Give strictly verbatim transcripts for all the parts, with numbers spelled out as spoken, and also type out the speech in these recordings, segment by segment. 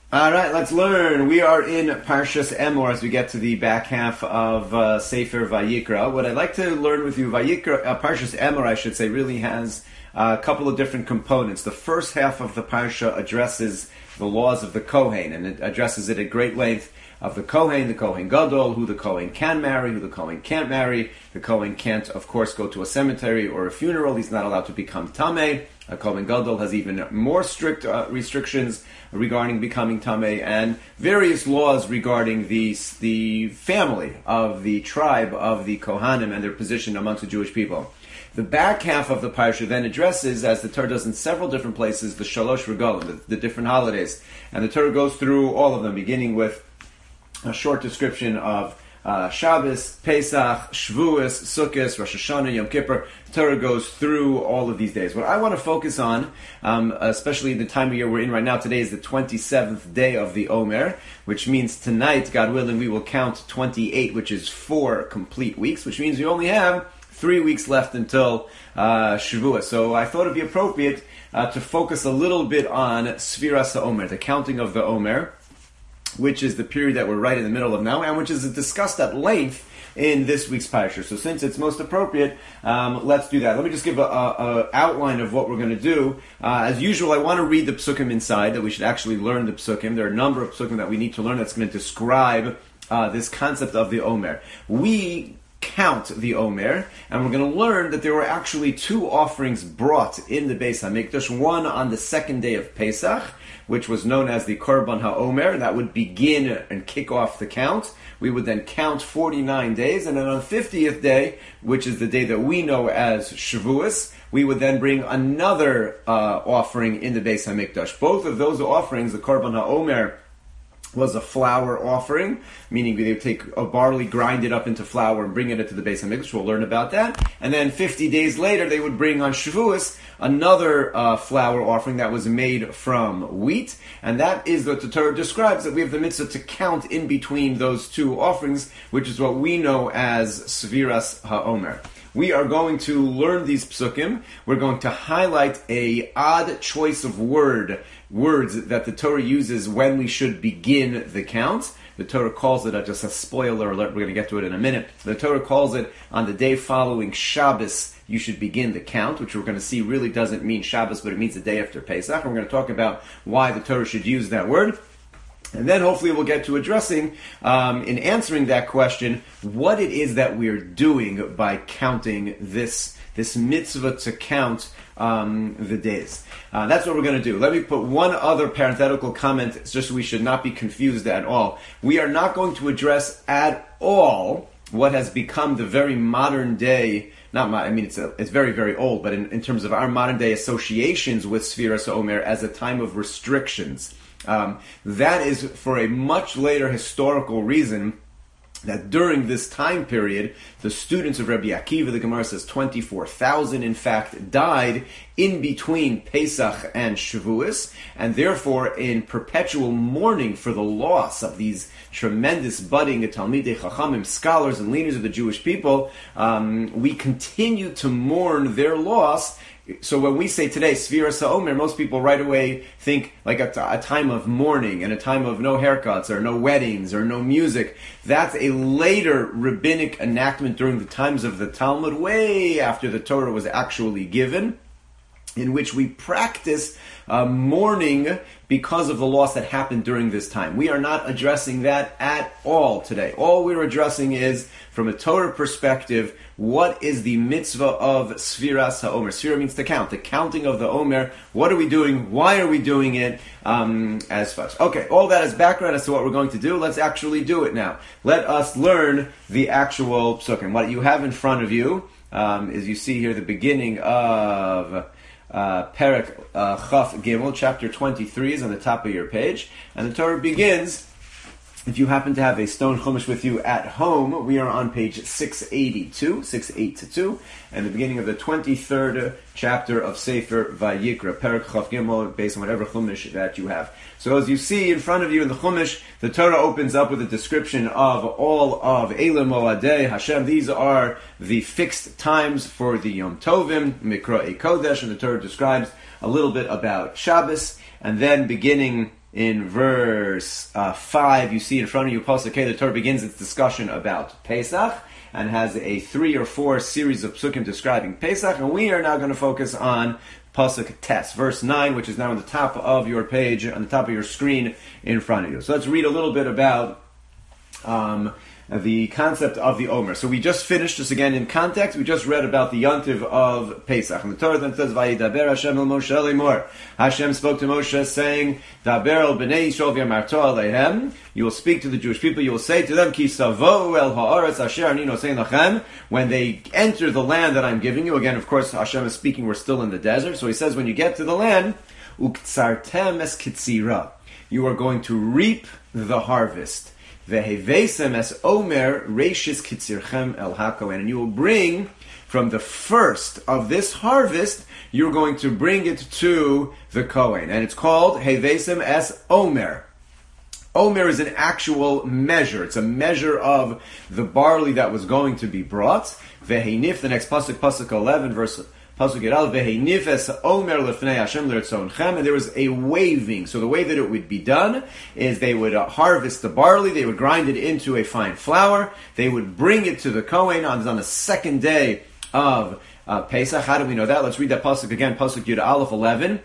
All right, let's learn. We are in Parshas Emor as we get to the back half of uh, Sefer Vayikra. What I'd like to learn with you, Vayikra, uh, Parshas Emor, I should say, really has uh, a couple of different components. The first half of the Parsha addresses the laws of the Kohen, and it addresses it at great length of the Kohen, the Kohen Gadol, who the Kohen can marry, who the Kohen can't marry. The Kohen can't, of course, go to a cemetery or a funeral. He's not allowed to become Tameh. A Kohen Gadol has even more strict uh, restrictions regarding becoming Tameh, and various laws regarding the, the family of the tribe of the Kohanim and their position amongst the Jewish people. The back half of the Parsha then addresses, as the Torah does in several different places, the Shalosh Regalim, the, the different holidays. And the Torah goes through all of them, beginning with a short description of uh, Shabbos, Pesach, Shavuos, Sukkot, Rosh Hashanah, Yom Kippur. The Torah goes through all of these days. What I want to focus on, um, especially the time of year we're in right now, today is the twenty-seventh day of the Omer, which means tonight, God willing, we will count twenty-eight, which is four complete weeks, which means we only have three weeks left until uh, Shavuos. So I thought it would be appropriate uh, to focus a little bit on Sfiras HaOmer, the counting of the Omer, which is the period that we're right in the middle of now, and which is discussed at length in this week's Parsha. So since it's most appropriate, um, let's do that. Let me just give a, a, a outline of what we're going to do. Uh, as usual, I want to read the Psukim inside, that we should actually learn the Psukim. There are a number of Psukim that we need to learn that's going to describe uh, this concept of the Omer. We count the Omer, and we're going to learn that there were actually two offerings brought in the Beis HaMikdash, one on the second day of Pesach, which was known as the Korban HaOmer. That would begin and kick off the count. We would then count forty-nine days, and then on the fiftieth day, which is the day that we know as Shavuos, we would then bring another uh, offering in the Beis HaMikdash. Both of those offerings, the Korban HaOmer was a flour offering, meaning they would take a barley, grind it up into flour, and bring it into the Beis HaMikdash. We'll learn about that. And then fifty days later, they would bring on Shavuos another uh, flour offering that was made from wheat. And that is what the Torah describes, that we have the mitzvah to count in between those two offerings, which is what we know as Sfiras HaOmer. We are going to learn these psukim. We're going to highlight a odd choice of word, words that the Torah uses when we should begin the count. The Torah calls it, uh, just a spoiler alert, we're going to get to it in a minute. The Torah calls it, on the day following Shabbos, you should begin the count, which we're going to see really doesn't mean Shabbos, but it means the day after Pesach. And we're going to talk about why the Torah should use that word. And then hopefully we'll get to addressing, um, in answering that question, what it is that we're doing by counting this this mitzvah to count um, the days. Uh, that's what we're going to do. Let me put one other parenthetical comment, just so we should not be confused at all. We are not going to address at all what has become the very modern day, not my, I mean, it's a, it's very, very old, but in, in terms of our modern day associations with Sfiras HaOmer as a time of restrictions. Um, that is for a much later historical reason, that during this time period, the students of Rabbi Akiva, the Gemara says twenty-four thousand, in fact, died in between Pesach and Shavuos, and therefore in perpetual mourning for the loss of these tremendous budding Talmidei Chachamim, scholars and leaders of the Jewish people, um, we continue to mourn their loss. So when we say today, Sfiras HaOmer, most people right away think like a, a time of mourning and a time of no haircuts or no weddings or no music. That's a later rabbinic enactment during the times of the Talmud, way after the Torah was actually given, in which we practice uh, mourning because of the loss that happened during this time. We are not addressing that at all today. All we're addressing is, from a Torah perspective, what is the mitzvah of Sfiras HaOmer? Sfira means to count, the counting of the Omer. What are we doing? Why are we doing it? Um, as such. Okay, all that is background as to what we're going to do. Let's actually do it now. Let us learn the actual psukim. What you have in front of you um, is, you see here, the beginning of Uh, Perek uh, Chaf Gimel, chapter twenty-three is on the top of your page, and the Torah begins. If you happen to have a stone chumash with you at home, we are on page six eighty-two, six eighty-two, and the beginning of the twenty-third chapter of Sefer Vayikra, Perek Chaf Gimel, based on whatever chumash that you have. So as you see in front of you in the chumash, the Torah opens up with a description of all of Eila Moadei Hashem. These are the fixed times for the Yom Tovim, Mikra'ei Kodesh, and the Torah describes a little bit about Shabbos, and then beginning in verse uh, five, you see in front of you, Pasuk K, the Torah begins its discussion about Pesach and has a three or four series of psukim describing Pesach, and we are now going to focus on Pasuk Tes, verse nine, which is now on the top of your page, on the top of your screen in front of you. So let's read a little bit about um, the concept of the Omer. So we just finished, just again in context, we just read about the Yontiv of Pesach. And the Torah then says, Vayidaber Hashem el Moshe lemor. Hashem spoke to Moshe saying, Daber el b'nei Yisrael v'yamarto aleihem. You will speak to the Jewish people, you will say to them, Ki savo el ha'aretz asher ani nosein lachem. When they enter the land that I'm giving you, again, of course, Hashem is speaking, we're still in the desert. So he says, when you get to the land, uktsartem es kitzira. You are going to reap the harvest. Vehevesem es omer reishis kitzirchem el hakohen, and you will bring from the first of this harvest, you're going to bring it to the Kohen, and it's called hevesem es omer. Omer is an actual measure. It's a measure of the barley that was going to be brought. Vehenif, the next pasuk, pasuk eleven, verse. And there was a waving. So the way that it would be done is they would uh, harvest the barley, they would grind it into a fine flour, they would bring it to the Kohen on, on the second day of uh, Pesach. How do we know that? Let's read that pasuk again, pasuk Yud Aleph eleven.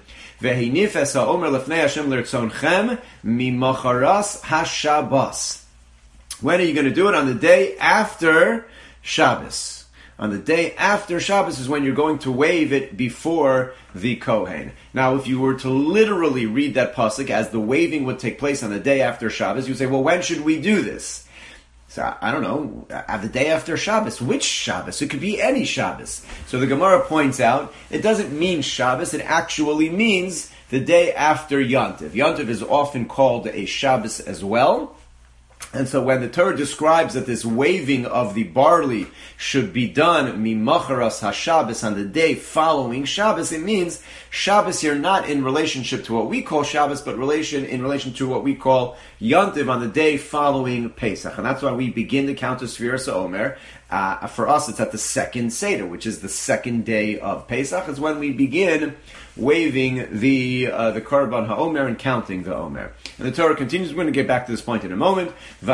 When are you going to do it? On the day after Shabbos. On the day after Shabbos is when you're going to wave it before the Kohen. Now, if you were to literally read that pasuk as the waving would take place on the day after Shabbos, you'd say, well, when should we do this? So, I don't know, at the day after Shabbos. Which Shabbos? It could be any Shabbos. So the Gemara points out, it doesn't mean Shabbos, it actually means the day after Yontiv. Yontiv is often called a Shabbos as well. And so when the Torah describes that this waving of the barley should be done mimacharas haShabbos, on the day following Shabbos, it means Shabbos here not in relationship to what we call Shabbos, but relation in relation to what we call Yontiv, on the day following Pesach. And that's why we begin the count of Sfiras Omer. Uh, for us, it's at the second Seder, which is the second day of Pesach. It's when we begin waving the uh, the Korban HaOmer and counting the Omer. And the Torah continues. We're going to get back to this point in a moment. You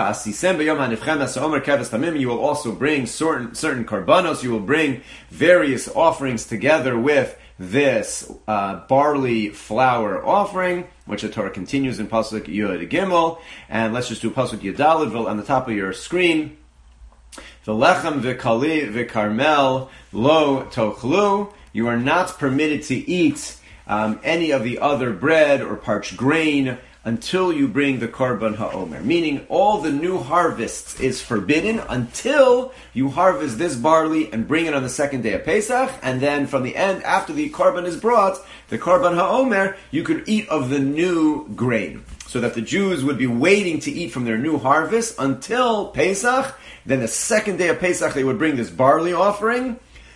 will also bring certain, certain Korbanos. You will bring various offerings together with this uh, barley flour offering, which the Torah continues in Pasuk Yud Gimel. And let's just do Pasuk Yud Daled on the top of your screen. V'lechem v'kali v'karmel lo tochlu. You are not permitted to eat um, any of the other bread or parched grain until you bring the Korban HaOmer. Meaning, all the new harvests is forbidden until you harvest this barley and bring it on the second day of Pesach, and then from the end, after the Korban is brought, the Korban HaOmer, you could eat of the new grain. So that the Jews would be waiting to eat from their new harvest until Pesach. Then the second day of Pesach, they would bring this barley offering,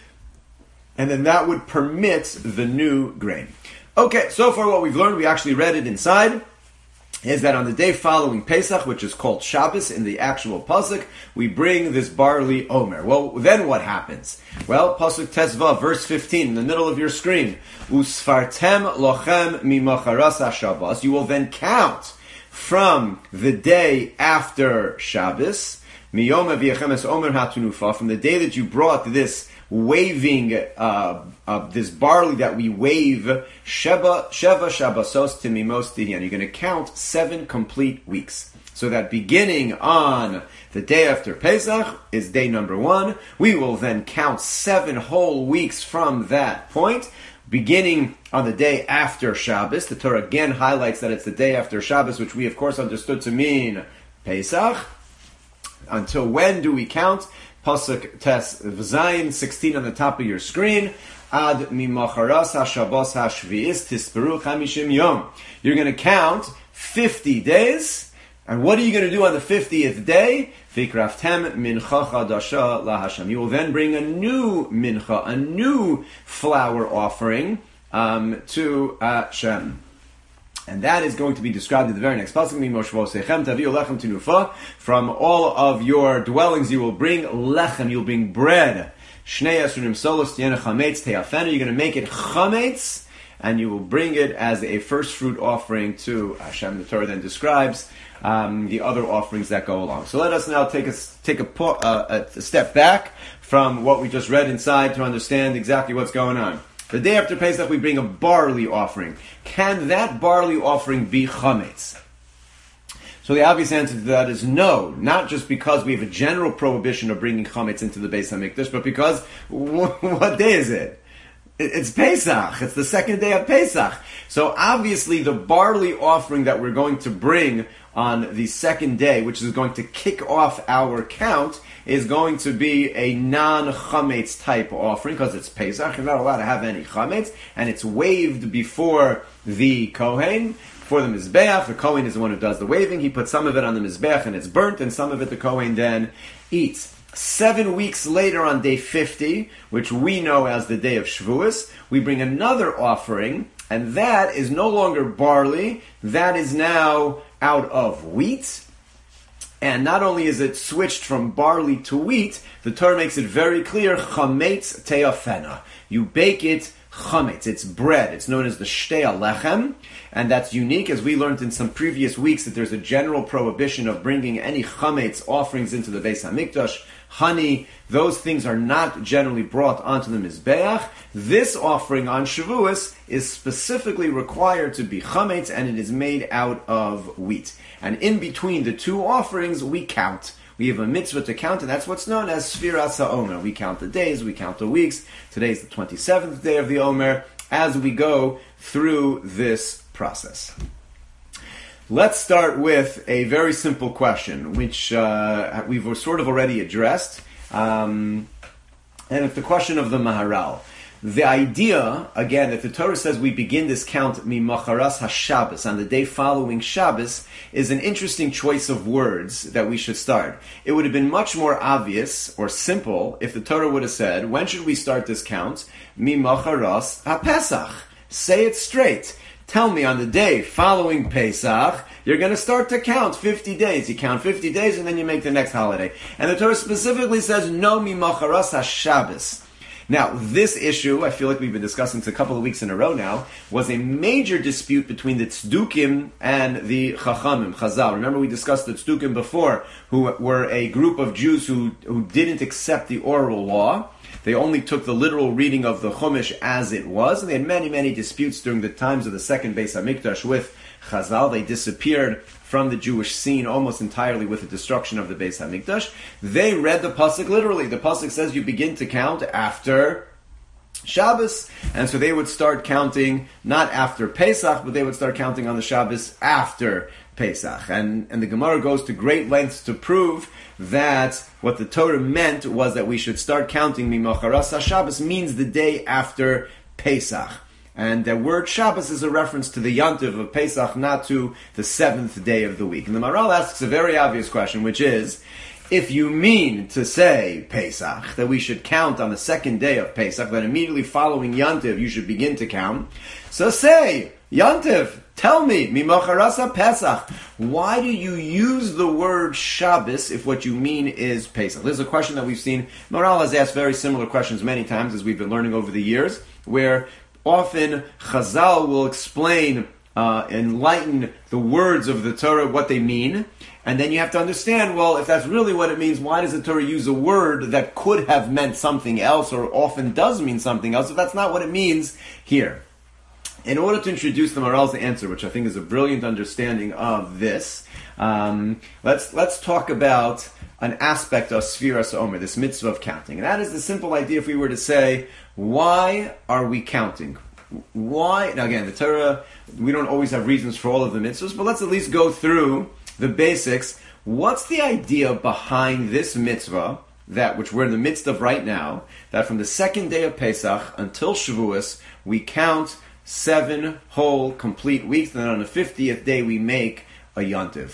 and then that would permit the new grain. Okay, so far what we've learned, we actually read it inside, is that on the day following Pesach, which is called Shabbos in the actual pasuk, we bring this barley omer. Well, then what happens? Well, pasuk Tezva, verse fifteen, in the middle of your screen. Usfartem lochem mimacharas haShabbos. You will then count from the day after Shabbos, miyom v'yechemes omer hatunufa, from the day that you brought this waving, uh, uh, this barley that we wave, Sheva, Sheva Shabbasos Timimos Tihi, and you're going to count seven complete weeks. So that beginning on the day after Pesach is day number one. We will then count seven whole weeks from that point, beginning on the day after Shabbos. The Torah again highlights that it's the day after Shabbos, which we of course understood to mean Pesach. Until when do we count? Pasuk Tes V'Zayin, sixteen on the top of your screen. Ad mimacharas haShabbos hashvi'is tisperu chamishim yom. You're going to count fifty days. And what are you going to do on the fiftieth day? Vikraftem mincha chadasha laHashem. You will then bring a new mincha, a new flour offering um, to Hashem. And that is going to be described in the very next pasuk. From all of your dwellings you will bring lechem, you'll bring bread. You're going to make it chametz, and you will bring it as a first fruit offering to Hashem. The Torah then describes um, the other offerings that go along. So let us now take a, take a, uh, a step back from what we just read inside to understand exactly what's going on. The day after Pesach, we bring a barley offering. Can that barley offering be chametz? So the obvious answer to that is no, not just because we have a general prohibition of bringing chametz into the Beis HaMikdash, but because, what day is it? It's Pesach. It's the second day of Pesach. So obviously the barley offering that we're going to bring on the second day, which is going to kick off our count, is going to be a non-chametz type offering, because it's Pesach. You're not allowed to have any chametz, and it's waved before the Kohen. For the Mizbeach, the Kohen is the one who does the waving. He puts some of it on the Mizbeach and it's burnt, and some of it the Kohen then eats. Seven weeks later on day fifty, which we know as the day of Shavuos, we bring another offering, and that is no longer barley, that is now out of wheat. And not only is it switched from barley to wheat, the Torah makes it very clear, chametz te'afena. You bake it chametz. It's bread. It's known as the shtei alechem, and that's unique, as we learned in some previous weeks, that there's a general prohibition of bringing any chametz offerings into the Beis HaMikdash. Honey, those things are not generally brought onto the Mizbeach. This offering on Shavuos is specifically required to be chametz, and it is made out of wheat. And in between the two offerings, we count. We have a mitzvah to count, and that's what's known as Sfiras HaOmer. We count the days, we count the weeks. Today is the twenty-seventh day of the Omer, as we go through this process. Let's start with a very simple question, which uh, we've sort of already addressed, um, and it's the question of the Maharal. The idea, again, that the Torah says we begin this count mimacharas haShabbos, on the day following Shabbos, is an interesting choice of words that we should start. It would have been much more obvious or simple if the Torah would have said, when should we start this count? Mimacharas haPesach. Say it straight. Tell me on the day following Pesach, you're going to start to count fifty days. You count fifty days and then you make the next holiday. And the Torah specifically says, no mimacharas haShabbos. Now, this issue, I feel like we've been discussing this a couple of weeks in a row now, was a major dispute between the Tzdukim and the Chachamim, Chazal. Remember we discussed the Tzdukim before, who were a group of Jews who, who didn't accept the oral law. They only took the literal reading of the Chumash as it was, and they had many, many disputes during the times of the second Beis HaMikdash with Chazal. They disappeared from the Jewish scene almost entirely with the destruction of the Beis HaMikdash. They read the pasuk literally. The pasuk says you begin to count after Shabbos, and so they would start counting not after Pesach, but they would start counting on the Shabbos after Pesach. And, and the Gemara goes to great lengths to prove that what the Torah meant was that we should start counting Mimacharas HaShabbos means the day after Pesach. And the word Shabbos is a reference to the Yontiv of Pesach, not to the seventh day of the week. And the Maharal asks a very obvious question, which is, if you mean to say Pesach, that we should count on the second day of Pesach, that immediately following Yontiv you should begin to count, so say, Yontiv, tell me, Mimacharas Pesach, why do you use the word Shabbos if what you mean is Pesach? This is a question that we've seen. Maharal has asked very similar questions many times as we've been learning over the years, where often Chazal will explain, uh, enlighten the words of the Torah, what they mean, and then you have to understand, well, if that's really what it means, why does the Torah use a word that could have meant something else, or often does mean something else, if that's not what it means here? In order to introduce the Maharal's answer, which I think is a brilliant understanding of this, um, let's let's talk about an aspect of Sfiras Omer, this mitzvah of counting. And that is the simple idea, if we were to say, why are we counting? Why? Now again, the Torah, we don't always have reasons for all of the mitzvahs, but let's at least go through the basics. What's the idea behind this mitzvah, that which we're in the midst of right now, that from the second day of Pesach until Shavuos, we count seven whole, complete weeks, and then on the fiftieth day we make a Yontiv?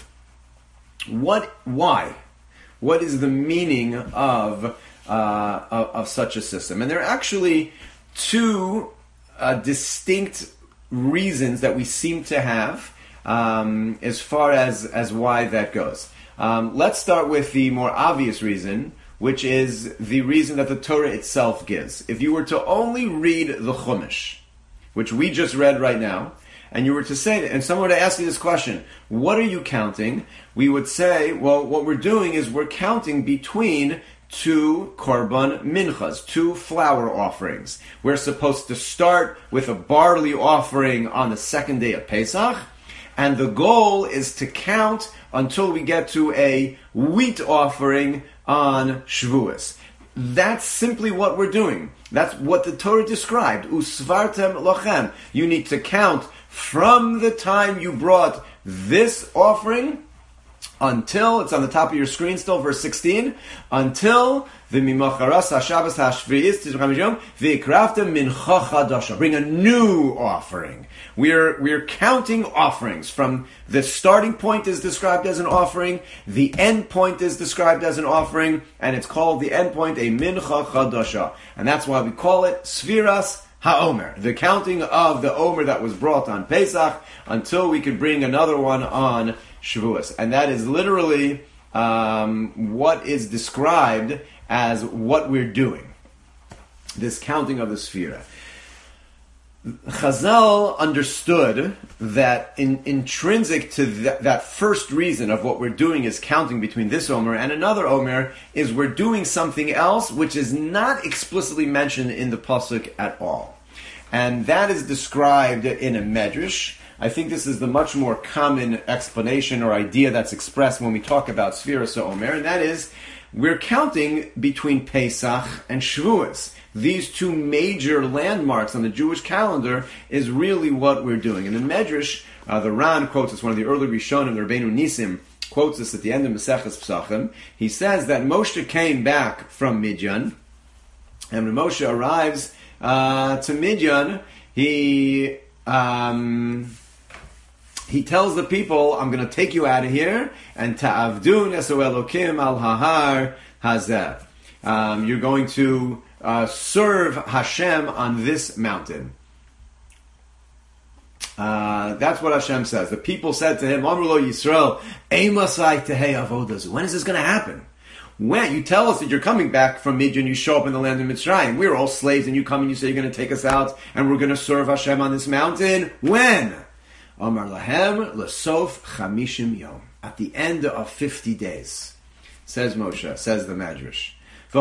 What? Why? What is the meaning of Uh, of, of such a system? And there are actually two uh, distinct reasons that we seem to have um, as far as, as why that goes. Um, let's start with the more obvious reason, which is the reason that the Torah itself gives. If you were to only read the Chumash which we just read right now, and you were to say, and someone were to ask you this question, what are you counting? We would say, well, what we're doing is we're counting between two korban minchas, two flour offerings. We're supposed to start with a barley offering on the second day of Pesach, and the goal is to count until we get to a wheat offering on Shavuos. That's simply what we're doing. That's what the Torah described. Usvartem lochem. You need to count from the time you brought this offering until, it's on the top of your screen still, verse sixteen, until the mimacharas hashavas hashviyis tizracham v'yikraftem mincha chadasha. Bring a new offering. We're we're counting offerings. From the starting point is described as an offering, the end point is described as an offering, and it's called the end point a mincha chadasha. And that's why we call it Sfiras HaOmer, the counting of the Omer that was brought on Pesach until we could bring another one on Shavuos. And that is literally um, what is described as what we're doing. This counting of the Sfira. Chazal understood that in, intrinsic to th- that first reason of what we're doing is counting between this Omer and another Omer is we're doing something else which is not explicitly mentioned in the Pasuk at all. And that is described in a Medrash. I think this is the much more common explanation or idea that's expressed when we talk about Sfiras Omer, and that is we're counting between Pesach and Shavuos. These two major landmarks on the Jewish calendar is really what we're doing. And the Medrash, uh, the Ran quotes us, one of the early Rishonim, the Rabbeinu Nisim, quotes us at the end of Maseches Pesachim. He says that Moshe came back from Midian, and when Moshe arrives uh, to Midian, he um, he tells the people, I'm going to take you out of here, and ta'avdu neso Elokim al hahar hazeh. Um, you're going to Uh, serve Hashem on this mountain. Uh, that's what Hashem says. The people said to him, Amru lo Yisrael, Eimasai tehei avodazu. When is this going to happen? When? You tell us that you're coming back from Midian, you show up in the land of Mitzrayim. We're all slaves, and you come and you say you're going to take us out, and we're going to serve Hashem on this mountain. When? Amar lahem l'sof chamishim yom. At the end of fifty days. Says Moshe, says the Medrash.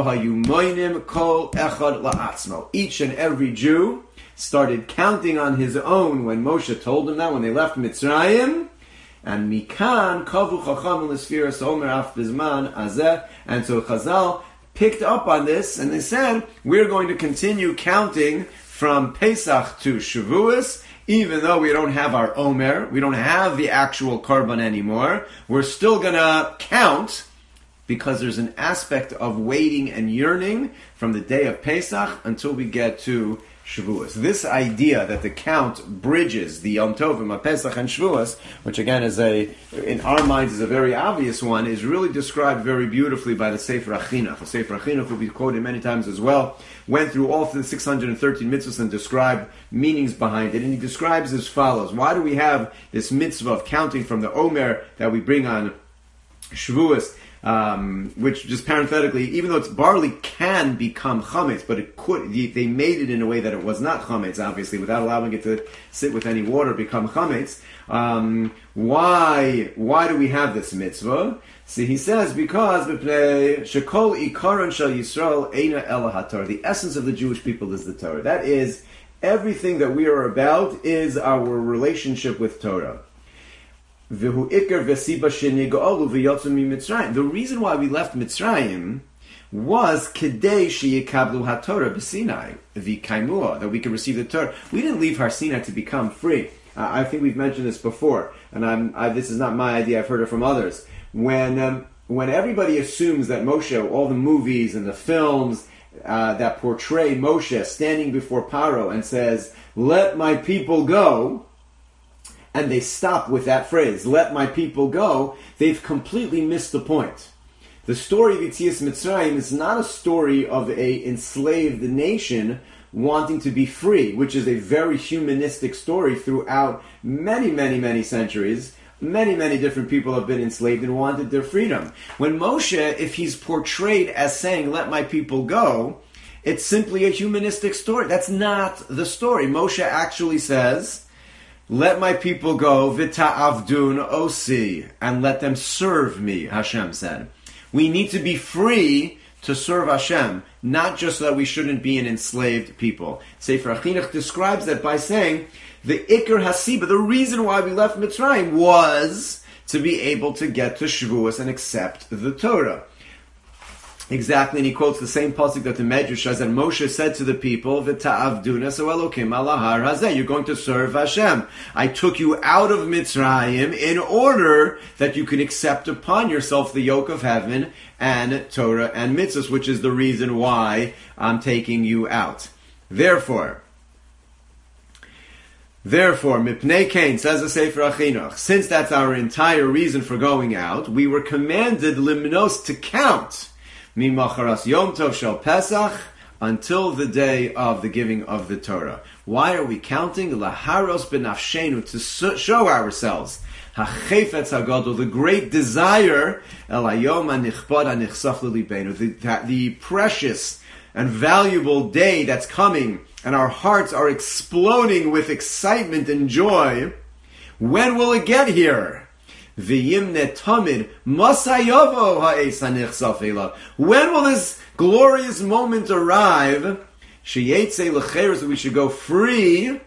Each and every Jew started counting on his own when Moshe told him that, when they left Mitzrayim. And Mikan kavu chacham l'sfiras omer af bizman azeh. And so Chazal picked up on this, and they said, we're going to continue counting from Pesach to Shavuos, even though we don't have our Omer, we don't have the actual Karban anymore. We're still going to count, because there's an aspect of waiting and yearning from the day of Pesach until we get to Shavuos. This idea that the count bridges the Yom Tovim of Pesach and Shavuos, which again is a, in our minds is a very obvious one, is really described very beautifully by the Sefer HaChinuch. The Sefer HaChinuch will be quoted many times as well, went through all the six hundred thirteen mitzvahs and described meanings behind it. And he describes as follows. Why do we have this mitzvah of counting from the Omer that we bring on Shavuos? Um, which just parenthetically, even though it's barley can become chametz, but it could, they made it in a way that it was not chametz, obviously, without allowing it to sit with any water, become chametz. Um, why, why do we have this mitzvah? See, he says, because shekol ikaron shel Yisrael eina ela haTorah. The essence of the Jewish people is the Torah. That is, everything that we are about is our relationship with Torah. The reason why we left Mitzrayim was kedei sheyikablu haTorah b'Sinai v'kaimua, that we could receive the Torah. We didn't leave Har Sinai to become free. Uh, I think we've mentioned this before, and I'm, I, this is not my idea. I've heard it from others. When um, when everybody assumes that Moshe, all the movies and the films uh, that portray Moshe standing before Paro and says, "Let my people go," and they stop with that phrase, "Let my people go," they've completely missed the point. The story of Yetzias Mitzrayim is not a story of a enslaved nation wanting to be free, which is a very humanistic story throughout many, many, many centuries. Many, many different people have been enslaved and wanted their freedom. When Moshe, if he's portrayed as saying, "Let my people go," It's simply a humanistic story. That's not the story. Moshe actually says, let my people go, v'ta'avdun osi, and let them serve me, Hashem said. We need to be free to serve Hashem, not just so that we shouldn't be an enslaved people. Sefer HaChinuch describes that by saying, the Iker Hasiba, the reason why we left Mitzrayim was to be able to get to Shavuos and accept the Torah. Exactly, and he quotes the same pasuk that the Medrash says, that Moshe said to the people, "V'ta'avduna so Elokim ala har hazeh." You're going to serve Hashem. I took you out of Mitzrayim in order that you can accept upon yourself the yoke of heaven and Torah and mitzvahs, which is the reason why I'm taking you out. Therefore, Therefore, Mipnei Kain, says the Sefer HaChinuch, since that's our entire reason for going out, we were commanded limnos to count mimacharas Yom Tov shel Pesach until the day of the giving of the Torah. Why are we counting? Laharos benafshenu, to show ourselves hachefetz hagadol, the great desire, el hayom hanichbad hanichsach lelibenu, the the precious and valuable day that's coming, and our hearts are exploding with excitement and joy. When will it get here? V'yimne tamid masayavo ha'es hanichsaf elav. When will this glorious moment arrive? Sheyetze lecheres, that we should go free,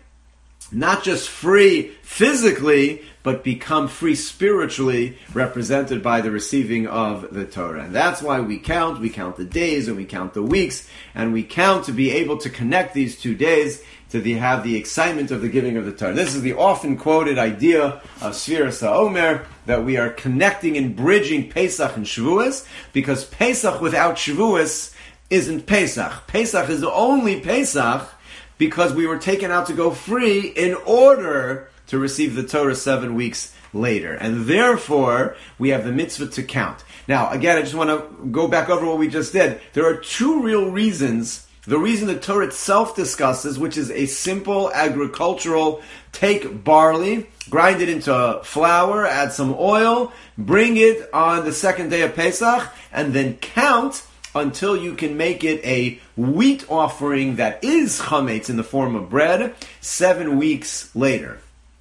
not just free physically, but become free spiritually, represented by the receiving of the Torah. And that's why we count. We count the days and we count the weeks, and we count to be able to connect these two days to the, have the excitement of the giving of the Torah. This is the often quoted idea of Sfiras HaOmer, that we are connecting and bridging Pesach and Shavuos, because Pesach without Shavuos isn't Pesach. Pesach is only Pesach because we were taken out to go free in order to receive the Torah seven weeks later. And therefore, we have the mitzvah to count. Now, again, I just want to go back over what we just did. There are two real reasons. The reason the Torah itself discusses, which is a simple agricultural, take barley, grind it into flour, add some oil, bring it on the second day of Pesach, and then count until you can make it a wheat offering that is chametz in the form of bread seven weeks later.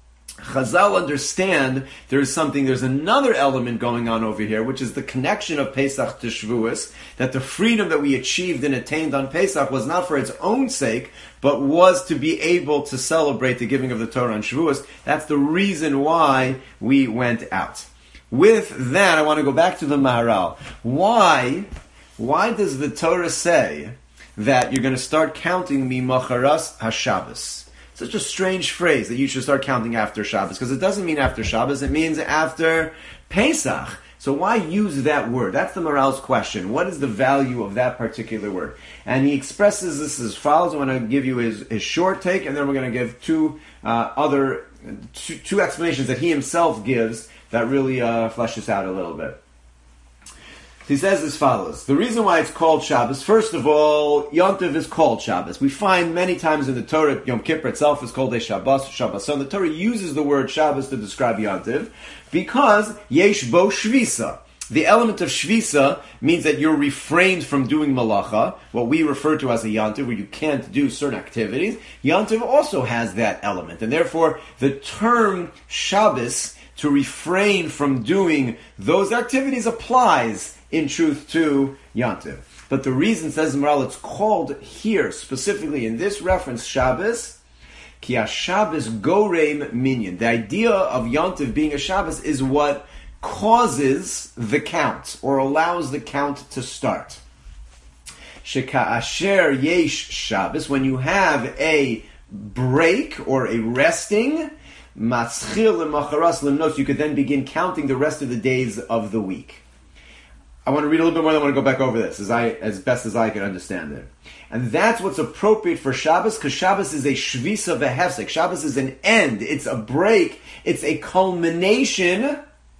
Chazal understand there is something, there's another element going on over here, which is the connection of Pesach to Shavuos, that the freedom that we achieved and attained on Pesach was not for its own sake, but was to be able to celebrate the giving of the Torah on Shavuos. That's the reason why we went out. With that, I want to go back to the Maharal. Why, why does the Torah say that you're going to start counting Mimacharas HaShabbos? Such a strange phrase that you should start counting after Shabbos, because it doesn't mean after Shabbos, it means after Pesach. So why use that word? That's the Maharal's question. What is the value of that particular word? And he expresses this as follows. I want to give you his, his short take, and then we're going to give two uh, other two, two explanations that he himself gives that really uh, flesh this out a little bit. He says as follows. The reason why it's called Shabbos, first of all, Yom Tov is called Shabbos. We find many times in the Torah, Yom Kippur itself is called a Shabbos, Shabbos. So the Torah uses the word Shabbos to describe Yom Tov because Yesh Bo Shvisa. The element of Shvisa means that you're refrained from doing malacha, what we refer to as a Yom Tov, where you can't do certain activities. Yom Tov also has that element, and therefore the term Shabbos, to refrain from doing those activities, applies in truth to Yom Tov. But the reason, says the Maharal, it's called here, specifically in this reference, Shabbos, ki ha-Shabbos goreim minyan. The idea of Yom Tov being a Shabbos is what causes the count, or allows the count to start. Sheka'asher yesh Shabbos, when you have a break, or a resting, matzchil l'macharas limnos, you could then begin counting the rest of the days of the week. I want to read a little bit more, then I want to go back over this as I, as best as I can understand it. And that's what's appropriate for Shabbos, because Shabbos is a shvisa v'hefsek. Shabbos is an end. It's a break. It's a culmination.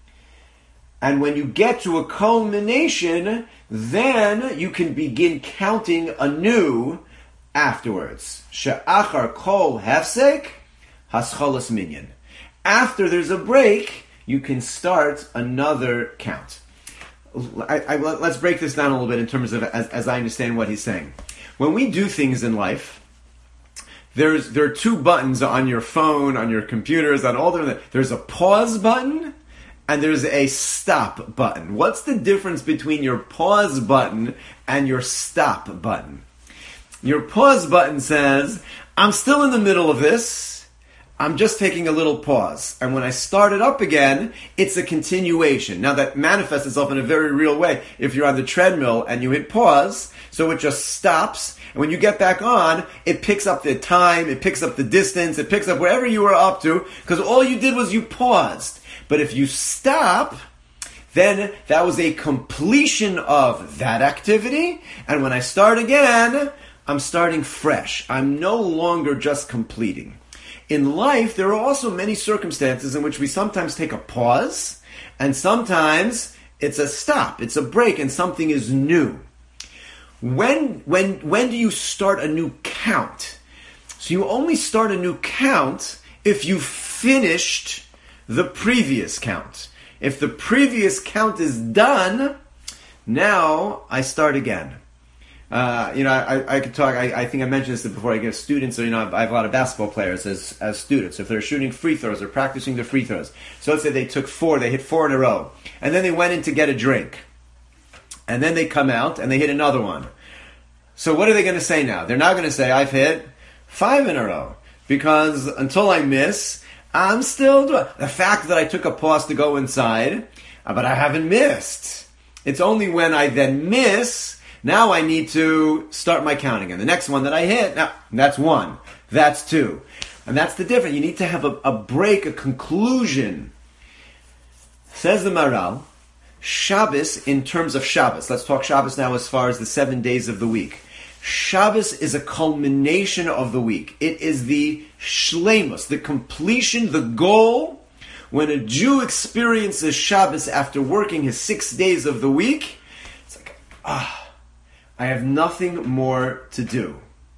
And when you get to a culmination, then you can begin counting anew afterwards. She'achar kol hefsek, haschalas minyan. After there's a break, you can start another count. I, I, let's break this down a little bit in terms of as, as I understand what he's saying. When we do things in life, there's there are two buttons on your phone, on your computers, on all the. There's a pause button and there's a stop button. What's the difference between your pause button and your stop button? Your pause button says, I'm still in the middle of this. I'm just taking a little pause. And when I start it up again, it's a continuation. Now that manifests itself in a very real way. If you're on the treadmill and you hit pause, so it just stops. And when you get back on, it picks up the time, it picks up the distance, it picks up wherever you were up to, because all you did was you paused. But if you stop, then that was a completion of that activity. And when I start again, I'm starting fresh. I'm no longer just completing. In life, there are also many circumstances in which we sometimes take a pause, and sometimes it's a stop, it's a break, and something is new. When, when, when do you start a new count? So you only start a new count if you've finished the previous count. If the previous count is done, now I start again. Uh, you know, I, I could talk, I, I think I mentioned this before. I give students, so, you know, I have a lot of basketball players as, as students. If they're shooting free throws, they're practicing their free throws. So let's say they took four, they hit four in a row. And then they went in to get a drink. And then they come out and they hit another one. So what are they going to say now? They're not going to say, I've hit five in a row. Because until I miss, I'm still doing. The fact that I took a pause to go inside, but I haven't missed. It's only when I then miss, now I need to start my counting. And the next one that I hit, now that's one, that's two. And that's the difference. You need to have a, a break, a conclusion. Says the Maral, Shabbos in terms of Shabbos. Let's talk Shabbos now as far as the seven days of the week. Shabbos is a culmination of the week. It is the shleimus, the completion, the goal. When a Jew experiences Shabbos after working his six days of the week, it's like, ah, I have nothing more to do.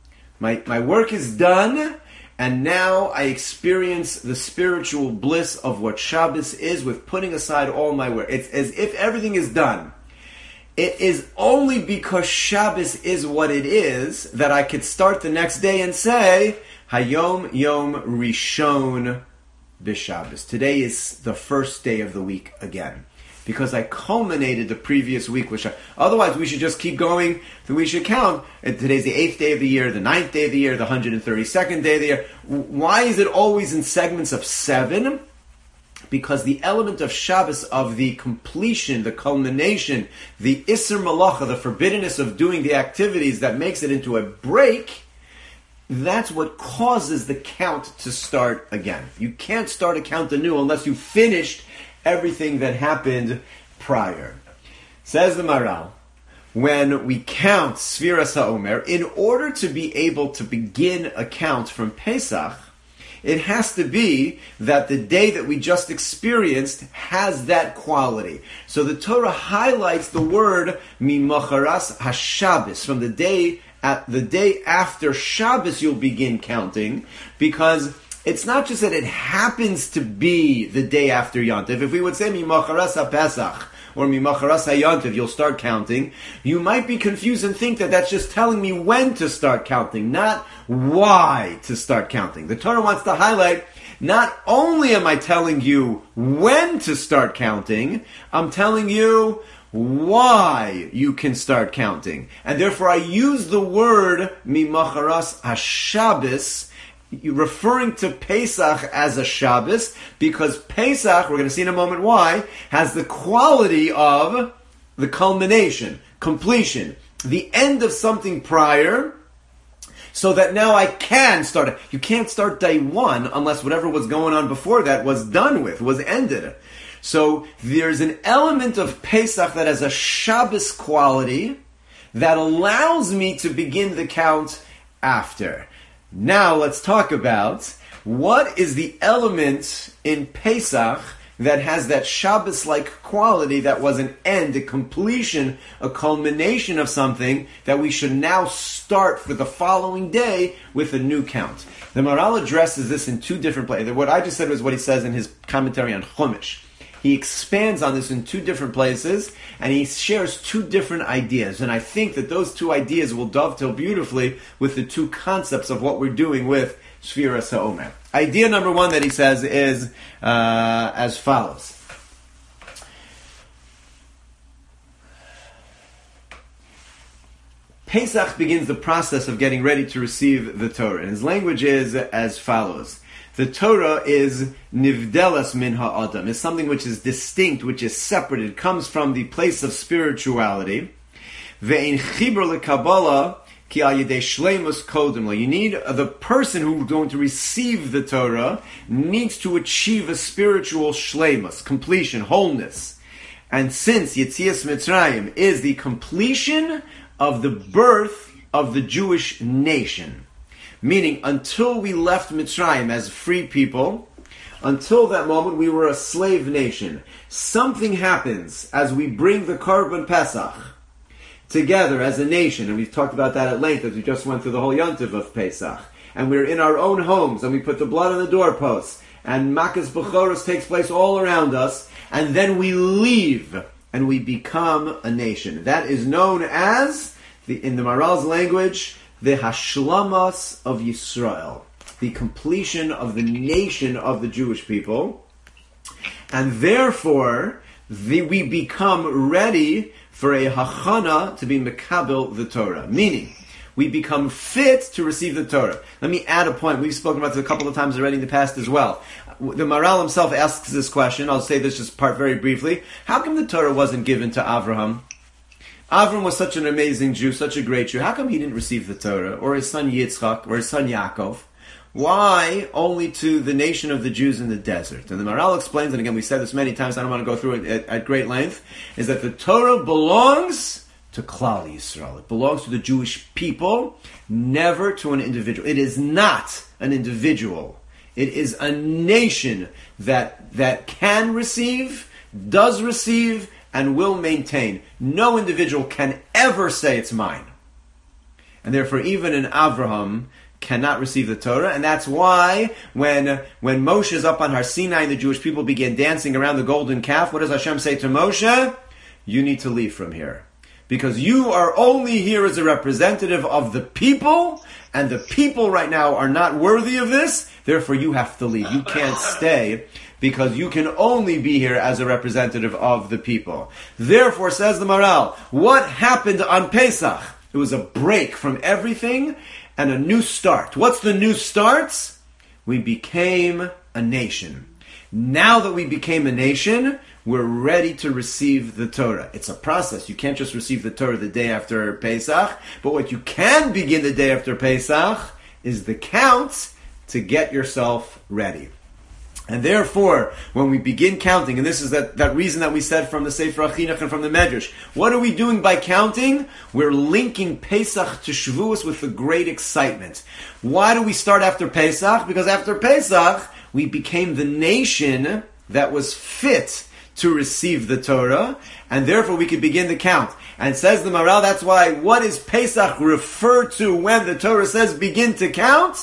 My my work is done, and now I experience the spiritual bliss of what Shabbos is with putting aside all my work. It's as if everything is done. It is only because Shabbos is what it is that I could start the next day and say, Hayom Yom Rishon B'Shabbos. Today is the first day of the week again. Because I culminated the previous week with Shabbos. Otherwise, we should just keep going. We should count. Today's the eighth day of the year, the ninth day of the year, the one hundred thirty-second day of the year. Why is it always in segments of seven? Because the element of Shabbos, of the completion, the culmination, the Isser Malacha, the forbiddenness of doing the activities that makes it into a break, that's what causes the count to start again. You can't start a count anew unless you finished everything that happened prior. Says the Maral, when we count Sfiras HaOmer, in order to be able to begin a count from Pesach, it has to be that the day that we just experienced has that quality. So the Torah highlights the word Mimacharas HaShabbos, from the day at the day after Shabbos you'll begin counting, because it's not just that it happens to be the day after Yontif. If we would say Mimacharas HaPesach or Mimacharas HaYontif, you'll start counting, you might be confused and think that that's just telling me when to start counting, not why to start counting. The Torah wants to highlight, not only am I telling you when to start counting, I'm telling you why you can start counting. And therefore I use the word Mimacharas HaShabbos, referring to Pesach as a Shabbos, because Pesach, we're going to see in a moment why, has the quality of the culmination, completion, the end of something prior, so that now I can start it. You can't start day one unless whatever was going on before that was done with, was ended. So there's an element of Pesach that has a Shabbos quality that allows me to begin the count after. Now let's talk about what is the element in Pesach that has that Shabbos-like quality, that was an end, a completion, a culmination of something that we should now start for the following day with a new count. The Maral addresses this in two different places. What I just said was what he says in his commentary on Chumash. he expands on this in two different places, and he shares two different ideas. And I think that those two ideas will dovetail beautifully with the two concepts of what we're doing with Shviras HaOmer. Idea number one that he says is uh, as follows. Pesach begins the process of getting ready to receive the Torah. And his language is as follows. The Torah is nivdelas min ha'adam. It's something which is distinct, which is separate. It comes from the place of spirituality. Ve'in chibur lekabbalah ki al yedei shleimus kodem. You need, the person who's going to receive the Torah needs to achieve a spiritual shleimus, completion, wholeness. And since Yetzias Mitzrayim is the completion of the birth of the Jewish nation. Meaning, until we left Mitzrayim as free people, until that moment we were a slave nation. Something happens as we bring the Korban Pesach together as a nation, and we've talked about that at length as we just went through the whole Yontiv of Pesach. And we're in our own homes, and we put the blood on the doorposts, and Makas Bechoros takes place all around us, and then we leave and we become a nation. That is known as, the, in the Maral's language, the Hashlamas of Yisrael, the completion of the nation of the Jewish people, and therefore the, we become ready for a hachana to be mekabel the Torah, meaning we become fit to receive the Torah. Let me add a point. We've spoken about this a couple of times already in the past as well. The Maral himself asks this question. I'll say this just part very briefly. How come the Torah wasn't given to Avraham? Avraham was such an amazing Jew, such a great Jew. How come he didn't receive the Torah? Or his son Yitzchak, or his son Yaakov? Why only to the nation of the Jews in the desert? And the Maral explains, and again we said this many times, I don't want to go through it at, at great length, is that the Torah belongs to Klal Yisrael. It belongs to the Jewish people, never to an individual. It is not an individual. It is a nation that that can receive, does receive, and will maintain. No individual can ever say it's mine. And therefore even an Avraham cannot receive the Torah, and that's why when when Moshe is up on Har Sinai, the Jewish people begin dancing around the golden calf, what does Hashem say to Moshe? You need to leave from here. Because you are only here as a representative of the people, and the people right now are not worthy of this, therefore you have to leave. You can't stay, because you can only be here as a representative of the people. Therefore, says the Maral, what happened on Pesach? It was a break from everything, and a new start. What's the new start? We became a nation. Now that we became a nation, we're ready to receive the Torah. It's a process. You can't just receive the Torah the day after Pesach, but what you can begin the day after Pesach is the count to get yourself ready. And therefore, when we begin counting, and this is that, that reason that we said from the Sefer HaChinuch and from the Medrash, what are we doing by counting? We're linking Pesach to Shavuos with a great excitement. Why do we start after Pesach? Because after Pesach, we became the nation that was fit to receive the Torah, and therefore we could begin to count. And says the Maral, that's why, what is Pesach referred to when the Torah says begin to count?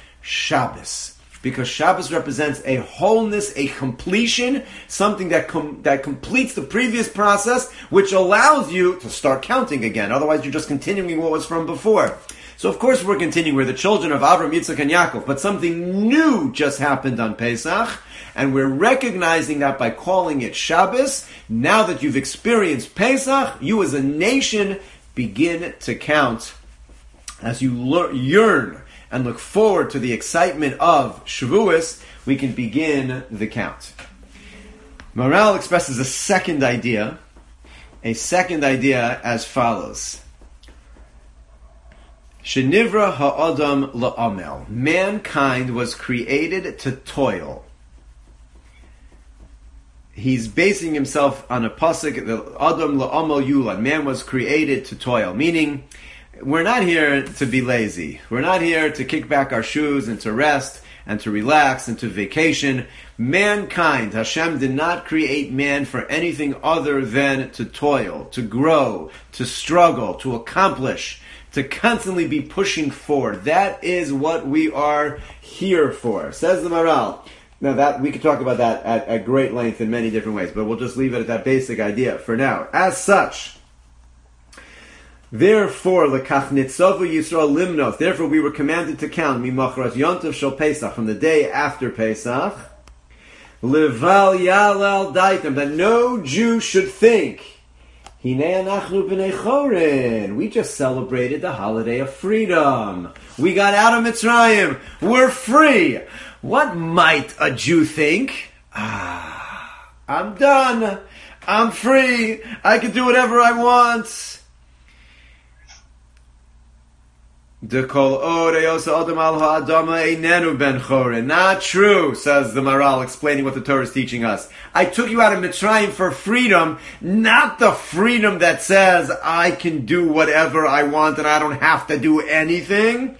Shabbos. Because Shabbos represents a wholeness, a completion, something that com- that completes the previous process, which allows you to start counting again. Otherwise, you're just continuing what was from before. So, of course, we're continuing. We're the children of Avram, Yitzchak, and Yaakov. But something new just happened on Pesach, and we're recognizing that by calling it Shabbos. Now that you've experienced Pesach, you as a nation begin to count as you lear- yearn and look forward to the excitement of Shavuos. We can begin the count. Maral expresses a second idea, a second idea as follows. Shenivra ha'adam la'amel. Mankind was created to toil. He's basing himself on a pasuk, the Adam la'amel yulad. Man was created to toil, meaning we're not here to be lazy. We're not here to kick back our shoes and to rest and to relax and to vacation. Mankind, Hashem did not create man for anything other than to toil, to grow, to struggle, to accomplish, to constantly be pushing forward. That is what we are here for. Says the Maral, Now that we could talk about that at, at great length in many different ways, but we'll just leave it at that basic idea for now. As such, therefore, lekach nitzovu Yisrael limnos. Therefore, we were commanded to count mimachras yontav shel Pesach, from the day after Pesach. Leval yalal daitem, that no Jew should think, Hinei anachnu b'nei chorin, we just celebrated the holiday of freedom. We got out of Mitzrayim. We're free. What might a Jew think? Ah, I'm done. I'm free. I can do whatever I want. Not true, says the Maral, explaining what the Torah is teaching us. I took you out of Mitzrayim for freedom, not the freedom that says I can do whatever I want and I don't have to do anything.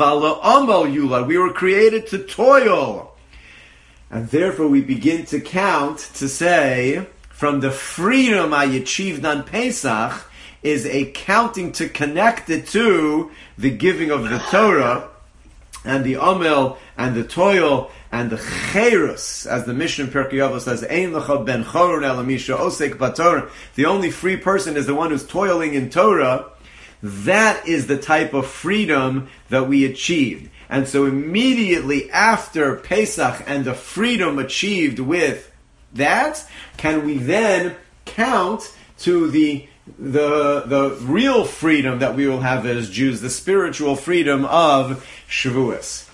We were created to toil. And therefore we begin to count to say, from the freedom I achieved on Pesach, is a counting to connect it to the giving of the Torah and the Amel and the toil and the Cherus, as the Mishnah in Pirkei Avos says, Ein lecha ben choron ela misha osek b'Torah. The only free person is the one who's toiling in Torah. That is the type of freedom that we achieved. And so immediately after Pesach and the freedom achieved with that, can we then count to the the the real freedom that we will have as Jews, the spiritual freedom of Shavuos.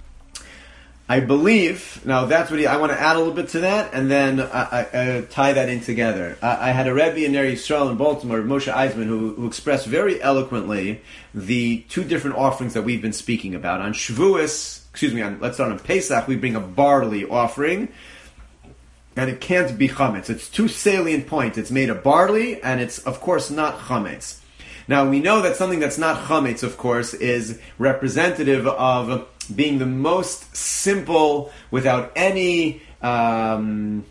I believe, now that's what he, I want to add a little bit to that, and then I, I, I tie that in together. I, I had a Rebbe in Ner Yisrael in Baltimore, Moshe Eisman, who, who expressed very eloquently the two different offerings that we've been speaking about. On Shavuos, excuse me, on, let's start on Pesach, we bring a barley offering, and it can't be chametz. It's two salient points. It's made of barley, and it's, of course, not chametz. Now, we know that something that's not chametz, of course, is representative of being the most simple, without any um,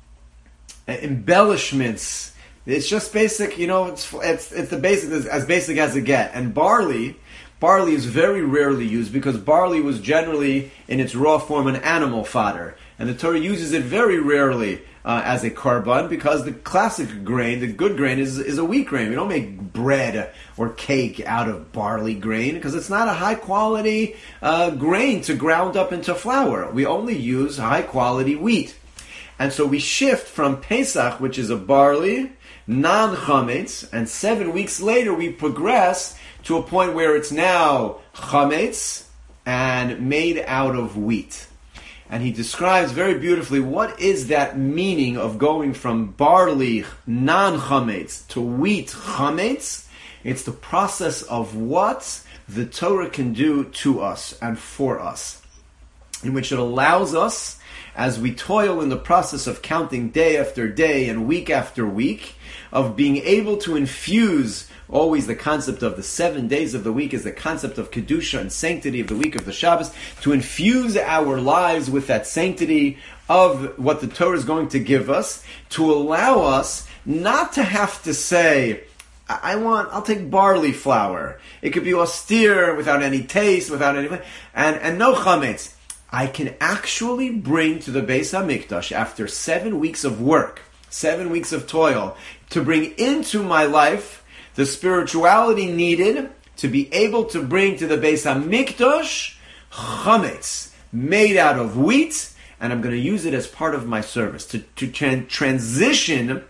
embellishments. It's just basic, you know, it's, it's, it's the basic, it's as basic as it gets. And barley, barley is very rarely used because barley was generally, in its raw form, an animal fodder. And the Torah uses it very rarely uh, as a korban because the classic grain, the good grain, is is a wheat grain. We don't make bread or cake out of barley grain because it's not a high quality uh, grain to ground up into flour. We only use high quality wheat. And so we shift from Pesach, which is a barley, non-chametz, and seven weeks later we progress to a point where it's now chametz and made out of wheat. And he describes very beautifully what is that meaning of going from barley non-chametz to wheat chametz. It's the process of what the Torah can do to us and for us, in which it allows us, as we toil in the process of counting day after day and week after week, of being able to infuse always the concept of the seven days of the week is the concept of Kedusha and sanctity of the week of the Shabbos, to infuse our lives with that sanctity of what the Torah is going to give us, to allow us not to have to say, I want, I'll take barley flour. It could be austere, without any taste, without any, and, and no chametz. I can actually bring to the Beis HaMikdash, after seven weeks of work, seven weeks of toil, to bring into my life the spirituality needed to be able to bring to the Beis HaMikdash chametz, made out of wheat, and I'm going to use it as part of my service, to, to tran- transition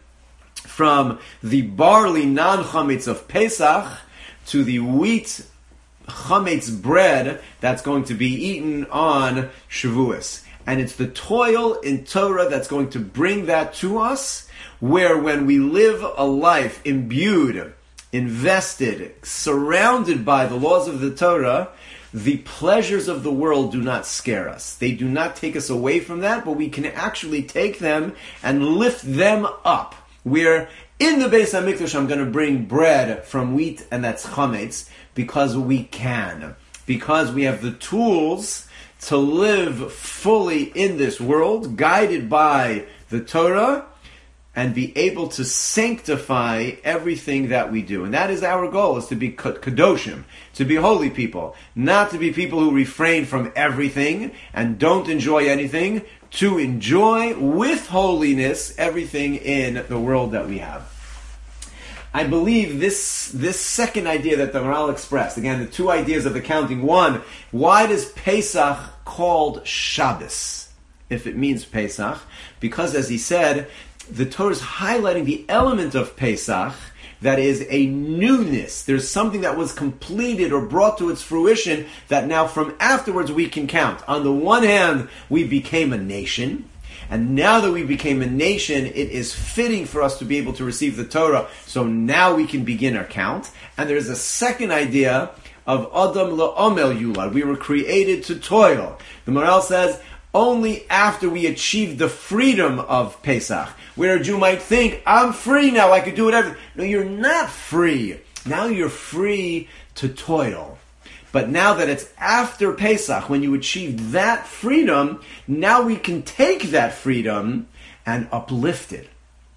from the barley non-chametz of Pesach to the wheat chametz bread that's going to be eaten on Shavuos. And it's the toil in Torah that's going to bring that to us, where when we live a life imbued, invested, surrounded by the laws of the Torah, the pleasures of the world do not scare us. They do not take us away from that, but we can actually take them and lift them up. Where in the Beis HaMikdash I'm going to bring bread from wheat, and that's chametz, because we can. Because we have the tools to live fully in this world, guided by the Torah, and be able to sanctify everything that we do. And that is our goal, is to be kadoshim, to be holy people. Not to be people who refrain from everything and don't enjoy anything, to enjoy with holiness everything in the world that we have. I believe this this second idea that the Maharal expressed, again, the two ideas of the counting. One, why does Pesach called Shabbos, if it means Pesach? Because, as he said, the Torah is highlighting the element of Pesach that is a newness. There's something that was completed or brought to its fruition that now from afterwards we can count. On the one hand, we became a nation, and now that we became a nation, it is fitting for us to be able to receive the Torah, so now we can begin our count. And there's a second idea of Adam la'omel yulad. We were created to toil. The Maharal says, only after we achieve the freedom of Pesach, where a Jew might think, I'm free now, I can do whatever. No, you're not free. Now you're free to toil. But now that it's after Pesach, when you achieve that freedom, now we can take that freedom and uplift it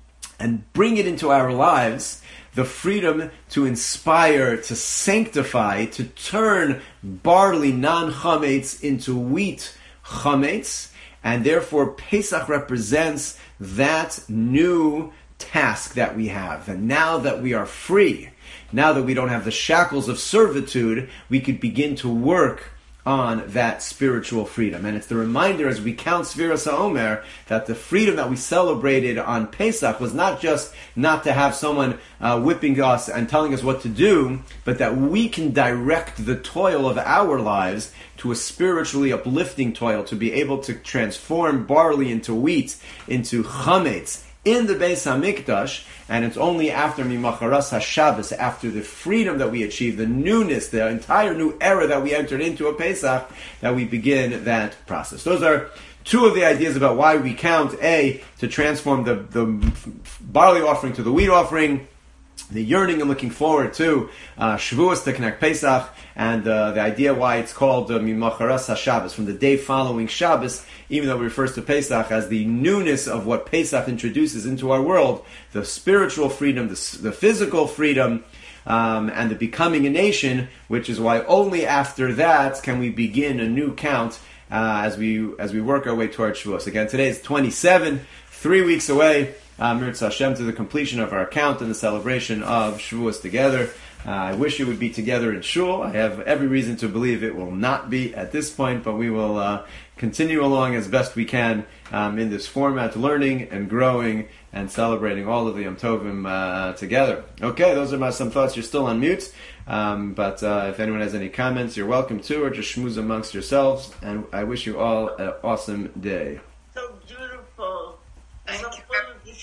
and bring it into our lives, the freedom to inspire, to sanctify, to turn barley non-chametz into wheat chametz, and therefore Pesach represents that new task that we have. And now that we are free, now that we don't have the shackles of servitude, we could begin to work on that spiritual freedom. And it's the reminder as we count Sfiras HaOmer that the freedom that we celebrated on Pesach was not just not to have someone uh, whipping us and telling us what to do, but that we can direct the toil of our lives to a spiritually uplifting toil, to be able to transform barley into wheat, into chametz, in the Beis HaMikdash, and it's only after Mimacharas HaShabbos, after the freedom that we achieve, the newness, the entire new era that we entered into a Pesach, that we begin that process. Those are two of the ideas about why we count. A, to transform the, the barley offering to the wheat offering, the yearning and looking forward to uh, Shavuos, to connect Pesach, and uh, the idea why it's called uh, Mimacharas HaShabbos, from the day following Shabbos, even though it refers to Pesach as the newness of what Pesach introduces into our world, the spiritual freedom, the, the physical freedom, um, and the becoming a nation, which is why only after that can we begin a new count uh, as we as we work our way towards Shavuos. Again, today is twenty-seven, three weeks away. Uh, Mirz Hashem, to the completion of our count and the celebration of Shavuos together. Uh, I wish it would be together in Shul. I have every reason to believe it will not be at this point, but we will uh, continue along as best we can um, in this format, learning and growing and celebrating all of the Yom Tovim uh, together. Okay, those are my some thoughts. You're still on mute, um, but uh, if anyone has any comments, you're welcome to, or just schmooze amongst yourselves. And I wish you all an awesome day. So beautiful. Thank so you.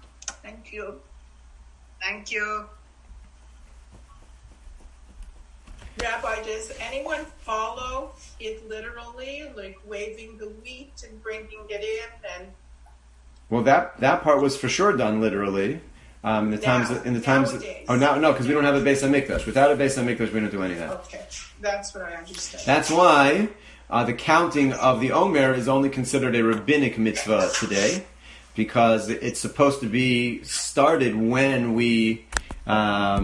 Thank you. Thank you. Rabbi, does anyone follow it literally, like waving the wheat and bringing it in? And well, that that part was for sure done literally. Um, in the now, times, in the times. Nowadays. Oh, no, no, because we don't have a Beis HaMikdash. Without a Beis HaMikdash, we don't do any of that. Okay, that's what I understand. That's why uh, the counting of the Omer is only considered a rabbinic mitzvah today, because it's supposed to be started when we. Um,